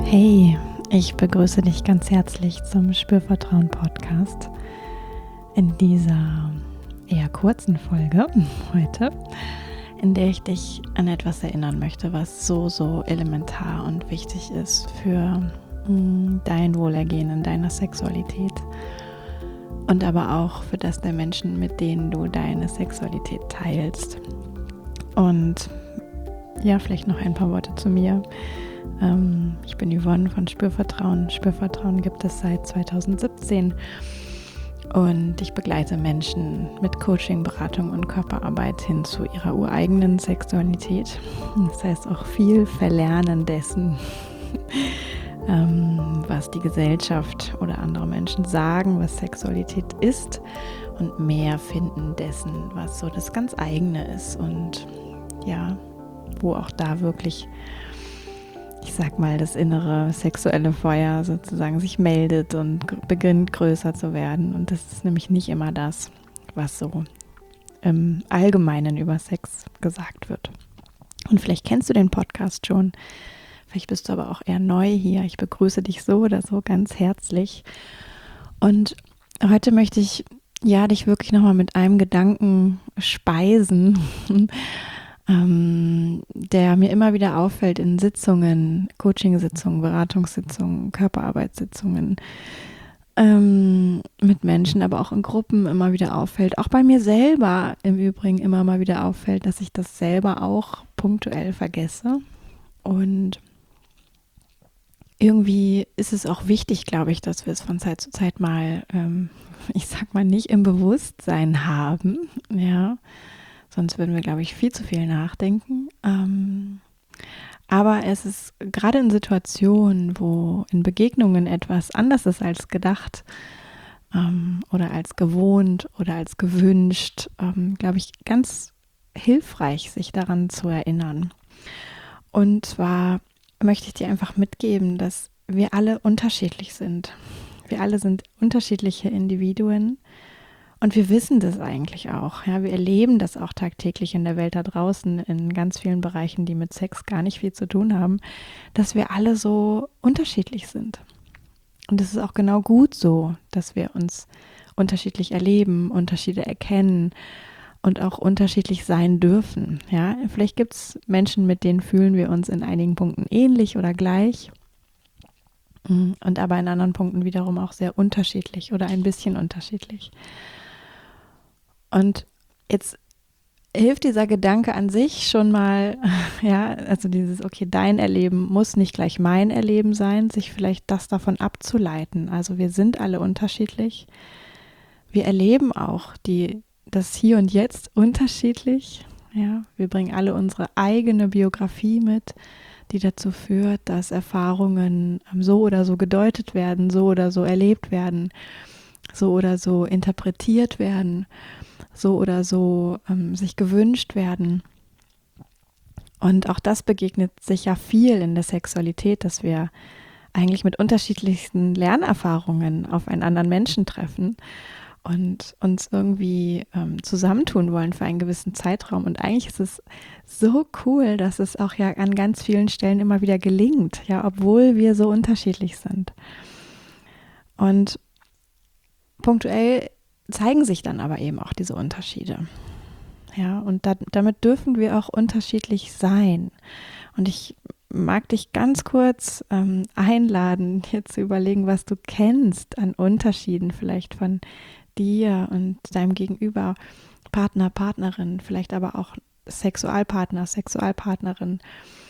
Hey, ich begrüße dich ganz herzlich zum Spürvertrauen-Podcast in dieser eher kurzen Folge heute, in der ich dich an etwas erinnern möchte, was so elementar und wichtig ist für dein Wohlergehen in deiner Sexualität und aber auch für das der Menschen, mit denen du deine Sexualität teilst. Und ja, vielleicht noch ein paar Worte zu mir. Ich bin Yvonne von Spürvertrauen. Spürvertrauen gibt es seit 2017 und ich begleite Menschen mit Coaching, Beratung und Körperarbeit hin zu ihrer ureigenen Sexualität. Das heißt auch viel Verlernen dessen, was die Gesellschaft oder andere Menschen sagen, was Sexualität ist, und mehr finden dessen, was so das ganz eigene ist und ja, wo auch da wirklich, ich sag mal, das innere sexuelle Feuer sozusagen sich meldet und beginnt größer zu werden. Und das ist nämlich nicht immer das, was so im Allgemeinen über Sex gesagt wird. Und vielleicht kennst du den Podcast schon, vielleicht bist du aber auch eher neu hier. Ich begrüße dich so oder so ganz herzlich. Und heute möchte ich dich wirklich nochmal mit einem Gedanken speisen, der mir immer wieder auffällt in Sitzungen, Coaching-Sitzungen, Beratungssitzungen, Körperarbeitssitzungen mit Menschen, aber auch in Gruppen immer wieder auffällt. Auch bei mir selber im Übrigen immer mal wieder auffällt, dass ich das selber auch punktuell vergesse. Und irgendwie ist es auch wichtig, glaube ich, dass wir es von Zeit zu Zeit mal, ich sag mal, nicht im Bewusstsein haben, ja. Sonst würden wir, glaube ich, viel zu viel nachdenken. Aber es ist gerade in Situationen, wo in Begegnungen etwas anders ist als gedacht oder als gewohnt oder als gewünscht, glaube ich, ganz hilfreich, sich daran zu erinnern. Und zwar möchte ich dir einfach mitgeben, dass wir alle unterschiedlich sind. Wir alle sind unterschiedliche Individuen. Und wir wissen das eigentlich auch. Ja, wir erleben das auch tagtäglich in der Welt da draußen, in ganz vielen Bereichen, die mit Sex gar nicht viel zu tun haben, dass wir alle so unterschiedlich sind. Und es ist auch genau gut so, dass wir uns unterschiedlich erleben, Unterschiede erkennen und auch unterschiedlich sein dürfen. Ja, vielleicht gibt es Menschen, mit denen fühlen wir uns in einigen Punkten ähnlich oder gleich und aber in anderen Punkten wiederum auch sehr unterschiedlich oder ein bisschen unterschiedlich. Und jetzt hilft dieser Gedanke an sich schon mal, ja, also dieses, okay, dein Erleben muss nicht gleich mein Erleben sein, sich vielleicht das davon abzuleiten. Also wir sind alle unterschiedlich. Wir erleben auch das Hier und Jetzt unterschiedlich. Ja, wir bringen alle unsere eigene Biografie mit, die dazu führt, dass Erfahrungen so oder so gedeutet werden, so oder so erlebt werden, so oder so interpretiert werden, so oder so sich gewünscht werden. Und auch das begegnet sich ja viel in der Sexualität, dass wir eigentlich mit unterschiedlichsten Lernerfahrungen auf einen anderen Menschen treffen und uns irgendwie zusammentun wollen für einen gewissen Zeitraum. Und eigentlich ist es so cool, dass es auch ja an ganz vielen Stellen immer wieder gelingt, ja, obwohl wir so unterschiedlich sind. Und punktuell zeigen sich dann aber eben auch diese Unterschiede. Ja, und damit dürfen wir auch unterschiedlich sein. Und ich mag dich ganz kurz einladen, dir zu überlegen, was du kennst an Unterschieden vielleicht von dir und deinem Gegenüber, Partner, Partnerin, vielleicht aber auch Sexualpartner, Sexualpartnerin,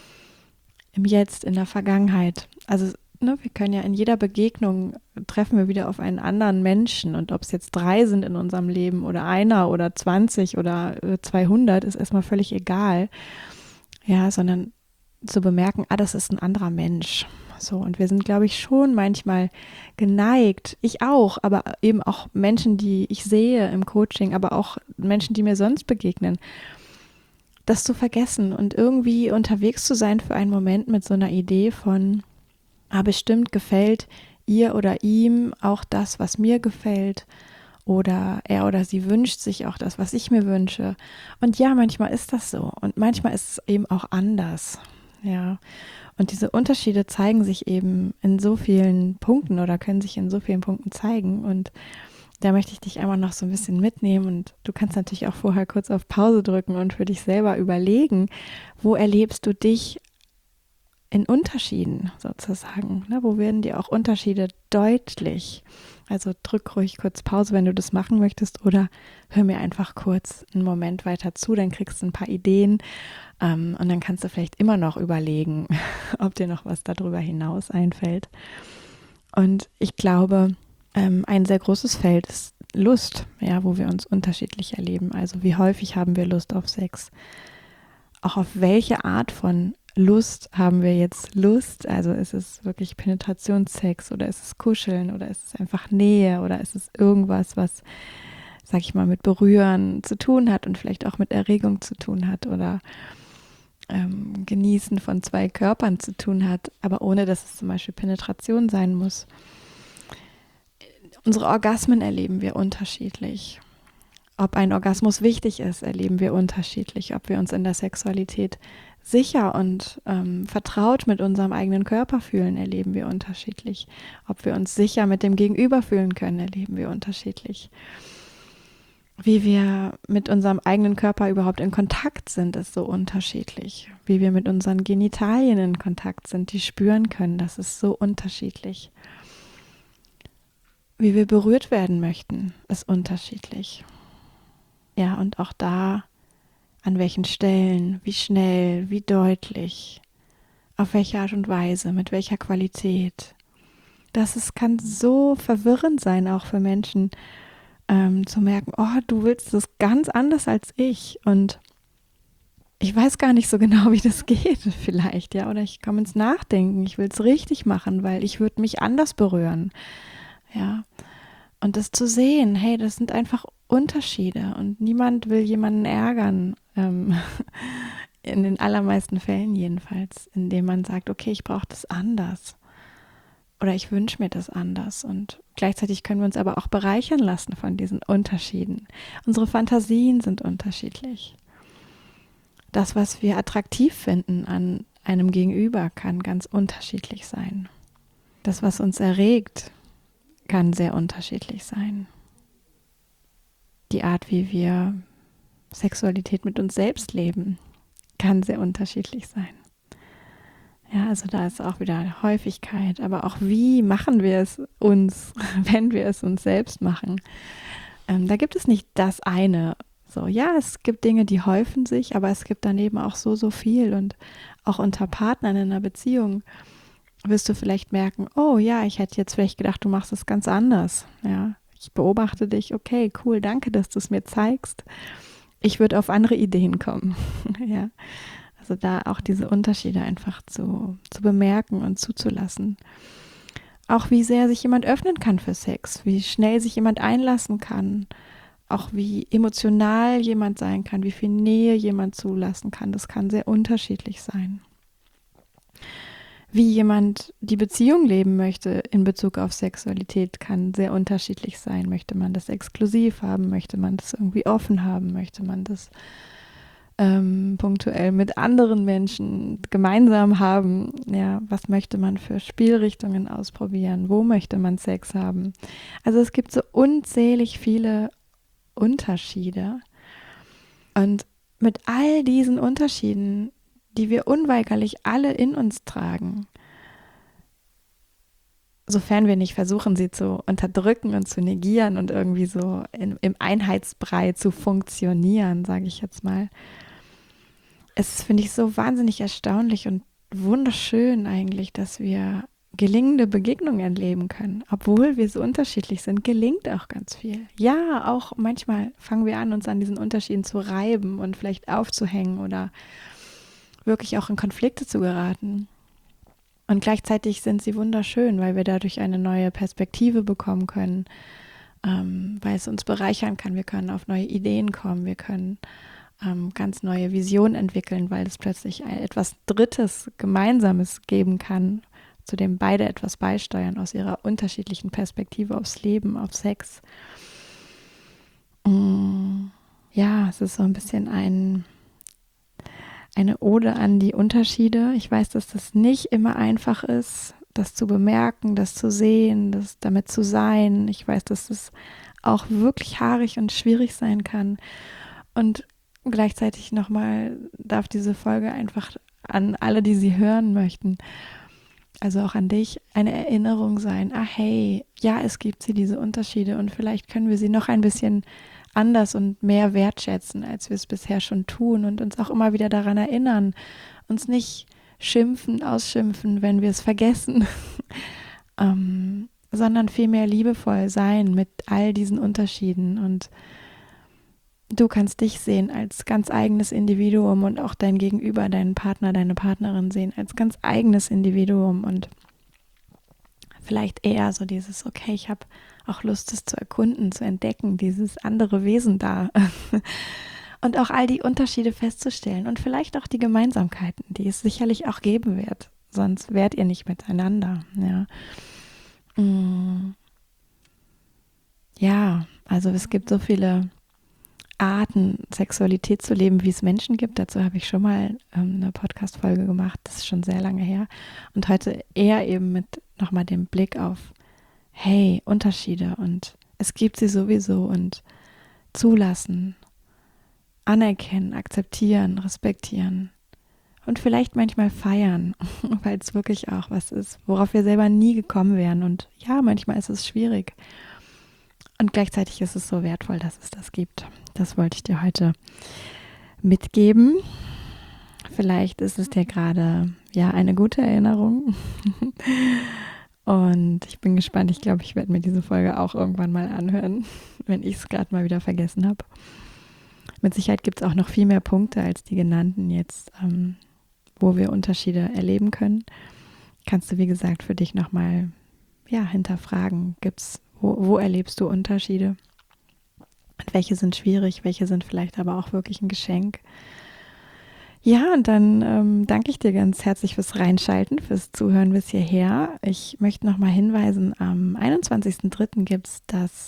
im Jetzt, in der Vergangenheit. Also wir können ja in jeder Begegnung treffen wir wieder auf einen anderen Menschen, und ob es jetzt 3 sind in unserem Leben oder einer oder 20 oder 200, ist erstmal völlig egal. Ja, sondern zu bemerken, das ist ein anderer Mensch. So, und wir sind, glaube ich, schon manchmal geneigt, ich auch, aber eben auch Menschen, die ich sehe im Coaching, aber auch Menschen, die mir sonst begegnen, das zu vergessen und irgendwie unterwegs zu sein für einen Moment mit so einer Idee von, bestimmt gefällt ihr oder ihm auch das, was mir gefällt, oder er oder sie wünscht sich auch das, was ich mir wünsche. Und ja, manchmal ist das so und manchmal ist es eben auch anders. Ja. Und diese Unterschiede zeigen sich eben in so vielen Punkten oder können sich in so vielen Punkten zeigen. Und da möchte ich dich einmal noch so ein bisschen mitnehmen. Und du kannst natürlich auch vorher kurz auf Pause drücken und für dich selber überlegen, wo erlebst du dich in Unterschieden sozusagen? Ne? Wo werden dir auch Unterschiede deutlich? Also drück ruhig kurz Pause, wenn du das machen möchtest, oder hör mir einfach kurz einen Moment weiter zu, dann kriegst du ein paar Ideen, und dann kannst du vielleicht immer noch überlegen, ob dir noch was darüber hinaus einfällt. Und ich glaube, ein sehr großes Feld ist Lust, ja, wo wir uns unterschiedlich erleben. Also wie häufig haben wir Lust auf Sex? Auch auf welche Art von Lust haben wir jetzt Lust? Also ist es wirklich Penetrationssex oder ist es Kuscheln oder ist es einfach Nähe oder ist es irgendwas, was, sag ich mal, mit Berühren zu tun hat und vielleicht auch mit Erregung zu tun hat oder Genießen von zwei Körpern zu tun hat, aber ohne dass es zum Beispiel Penetration sein muss. Unsere Orgasmen erleben wir unterschiedlich. Ob ein Orgasmus wichtig ist, erleben wir unterschiedlich. Ob wir uns in der Sexualität sicher und vertraut mit unserem eigenen Körper fühlen, erleben wir unterschiedlich. Ob wir uns sicher mit dem Gegenüber fühlen können, erleben wir unterschiedlich. Wie wir mit unserem eigenen Körper überhaupt in Kontakt sind, ist so unterschiedlich. Wie wir mit unseren Genitalien in Kontakt sind, die spüren können, das ist so unterschiedlich. Wie wir berührt werden möchten, ist unterschiedlich. Ja, und auch da, an welchen Stellen, wie schnell, wie deutlich, auf welche Art und Weise, mit welcher Qualität. Kann so verwirrend sein, auch für Menschen, zu merken, oh, du willst das ganz anders als ich. Und ich weiß gar nicht so genau, wie das geht, vielleicht, ja. Oder ich komme ins Nachdenken, ich will es richtig machen, weil ich würde mich anders berühren. Ja. Und das zu sehen, hey, das sind einfach Unterschiede und niemand will jemanden ärgern, in den allermeisten Fällen jedenfalls, indem man sagt, okay, ich brauche das anders oder ich wünsche mir das anders. Und gleichzeitig können wir uns aber auch bereichern lassen von diesen Unterschieden. Unsere Fantasien sind unterschiedlich. Das, was wir attraktiv finden an einem Gegenüber, kann ganz unterschiedlich sein. Das, was uns erregt, kann sehr unterschiedlich sein. Die Art, wie wir Sexualität mit uns selbst leben, kann sehr unterschiedlich sein. Ja, also da ist auch wieder Häufigkeit, aber auch wie machen wir es uns, wenn wir es uns selbst machen. Da gibt es nicht das eine. So, ja, es gibt Dinge, die häufen sich, aber es gibt daneben auch so viel. Und auch unter Partnern in einer Beziehung wirst du vielleicht merken, oh ja, ich hätte jetzt vielleicht gedacht, du machst es ganz anders. Ja, ich beobachte dich, okay, cool, danke, dass du es mir zeigst. Ich würde auf andere Ideen kommen. Ja, also da auch diese Unterschiede einfach zu bemerken und zuzulassen. Auch wie sehr sich jemand öffnen kann für Sex, wie schnell sich jemand einlassen kann, auch wie emotional jemand sein kann, wie viel Nähe jemand zulassen kann, das kann sehr unterschiedlich sein. Wie jemand die Beziehung leben möchte in Bezug auf Sexualität, kann sehr unterschiedlich sein. Möchte man das exklusiv haben? Möchte man das irgendwie offen haben? Möchte man das punktuell mit anderen Menschen gemeinsam haben? Ja, was möchte man für Spielrichtungen ausprobieren? Wo möchte man Sex haben? Also es gibt so unzählig viele Unterschiede. Und mit all diesen Unterschieden, die wir unweigerlich alle in uns tragen, sofern wir nicht versuchen, sie zu unterdrücken und zu negieren und irgendwie so im Einheitsbrei zu funktionieren, sage ich jetzt mal. Es finde ich so wahnsinnig erstaunlich und wunderschön eigentlich, dass wir gelingende Begegnungen erleben können. Obwohl wir so unterschiedlich sind, gelingt auch ganz viel. Ja, auch manchmal fangen wir an, uns an diesen Unterschieden zu reiben und vielleicht aufzuhängen oder wirklich auch in Konflikte zu geraten. Und gleichzeitig sind sie wunderschön, weil wir dadurch eine neue Perspektive bekommen können, weil es uns bereichern kann. Wir können auf neue Ideen kommen, wir können ganz neue Visionen entwickeln, weil es plötzlich etwas Drittes, Gemeinsames geben kann, zu dem beide etwas beisteuern aus ihrer unterschiedlichen Perspektive aufs Leben, auf Sex. Ja, es ist so ein bisschen ein eine Ode an die Unterschiede. Ich weiß, dass das nicht immer einfach ist, das zu bemerken, das zu sehen, das damit zu sein. Ich weiß, dass das auch wirklich haarig und schwierig sein kann. Und gleichzeitig nochmal darf diese Folge einfach an alle, die sie hören möchten, also auch an dich, eine Erinnerung sein. Ah, hey, ja, es gibt diese Unterschiede und vielleicht können wir sie noch ein bisschen anders und mehr wertschätzen, als wir es bisher schon tun und uns auch immer wieder daran erinnern, uns nicht schimpfen, ausschimpfen, wenn wir es vergessen, sondern vielmehr liebevoll sein mit all diesen Unterschieden. Und du kannst dich sehen als ganz eigenes Individuum und auch dein Gegenüber, deinen Partner, deine Partnerin sehen als ganz eigenes Individuum und vielleicht eher so dieses, okay, ich habe auch Lust, es zu erkunden, zu entdecken, dieses andere Wesen da und auch all die Unterschiede festzustellen und vielleicht auch die Gemeinsamkeiten, die es sicherlich auch geben wird, sonst wärt ihr nicht miteinander. Ja, also es gibt so viele Arten, Sexualität zu leben, wie es Menschen gibt. Dazu habe ich schon mal eine Podcast-Folge gemacht, das ist schon sehr lange her. Und heute eher eben mit nochmal dem Blick auf, hey, Unterschiede und es gibt sie sowieso und zulassen, anerkennen, akzeptieren, respektieren und vielleicht manchmal feiern, weil es wirklich auch was ist, worauf wir selber nie gekommen wären. Und ja, manchmal ist es schwierig. Und gleichzeitig ist es so wertvoll, dass es das gibt. Das wollte ich dir heute mitgeben. Vielleicht ist es dir gerade ja eine gute Erinnerung. Und ich bin gespannt. Ich glaube, ich werde mir diese Folge auch irgendwann mal anhören, wenn ich es gerade mal wieder vergessen habe. Mit Sicherheit gibt es auch noch viel mehr Punkte als die genannten jetzt, wo wir Unterschiede erleben können. Kannst du, wie gesagt, für dich nochmal hinterfragen. Wo erlebst du Unterschiede? Und welche sind schwierig, welche sind vielleicht aber auch wirklich ein Geschenk? Ja, und dann danke ich dir ganz herzlich fürs Reinschalten, fürs Zuhören bis hierher. Ich möchte nochmal hinweisen, am 21.03. gibt es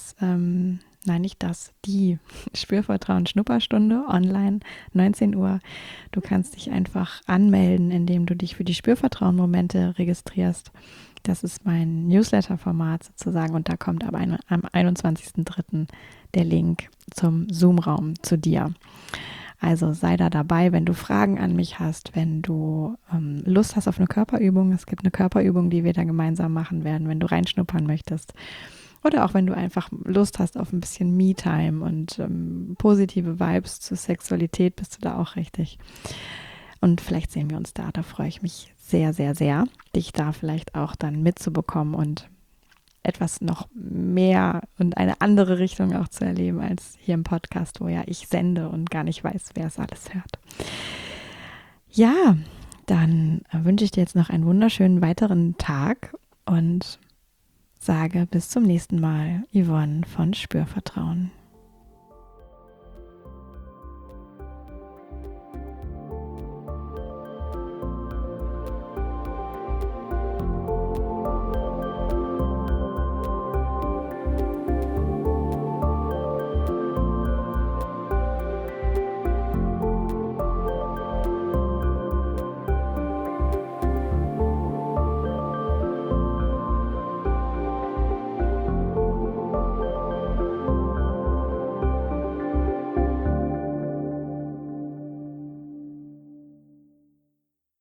die Spürvertrauen-Schnupperstunde online, 19 Uhr. Du kannst dich einfach anmelden, indem du dich für die Spürvertrauen-Momente registrierst. Das ist mein Newsletter-Format sozusagen und da kommt am 21.03. der Link zum Zoom-Raum zu dir. Also sei da dabei, wenn du Fragen an mich hast, wenn du Lust hast auf eine Körperübung. Es gibt eine Körperübung, die wir da gemeinsam machen werden, wenn du reinschnuppern möchtest. Oder auch wenn du einfach Lust hast auf ein bisschen Me-Time und positive Vibes zur Sexualität, bist du da auch richtig. Und vielleicht sehen wir uns da. Da freue ich mich sehr, sehr, sehr, dich da vielleicht auch dann mitzubekommen und etwas noch mehr und eine andere Richtung auch zu erleben als hier im Podcast, wo ja ich sende und gar nicht weiß, wer es alles hört. Ja, dann wünsche ich dir jetzt noch einen wunderschönen weiteren Tag und sage bis zum nächsten Mal, Yvonne von Spürvertrauen.